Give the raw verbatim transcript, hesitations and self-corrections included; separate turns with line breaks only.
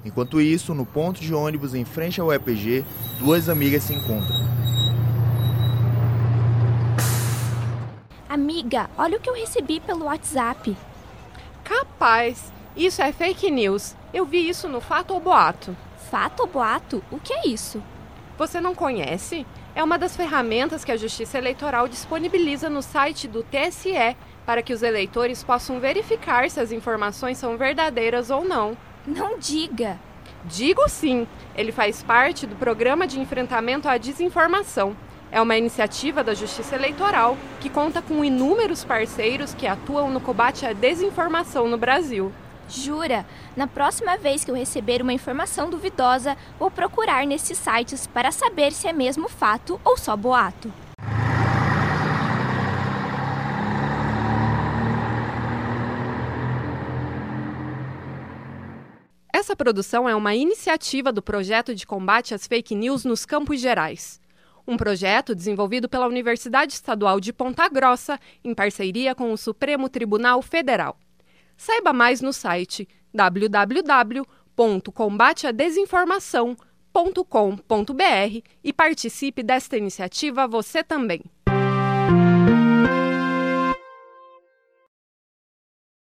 Enquanto isso, no ponto de ônibus em frente ao U E P G, duas amigas se encontram.
Amiga, olha o que eu recebi pelo WhatsApp.
Capaz, isso é fake news. Eu vi isso no Fato ou Boato.
Fato ou boato? O que é isso?
Você não conhece? É uma das ferramentas que a Justiça Eleitoral disponibiliza no site do T S E para que os eleitores possam verificar se as informações são verdadeiras ou não.
Não diga!
Digo sim! Ele faz parte do Programa de Enfrentamento à Desinformação. É uma iniciativa da Justiça Eleitoral que conta com inúmeros parceiros que atuam no combate à desinformação no Brasil.
Jura? Na próxima vez que eu receber uma informação duvidosa, vou procurar nesses sites para saber se é mesmo fato ou só boato.
Essa produção é uma iniciativa do Projeto de Combate às Fake News nos Campos Gerais. Um projeto desenvolvido pela Universidade Estadual de Ponta Grossa, em parceria com o Supremo Tribunal Federal. Saiba mais no site w w w ponto combate a desinformação ponto com ponto b r e participe desta iniciativa você também.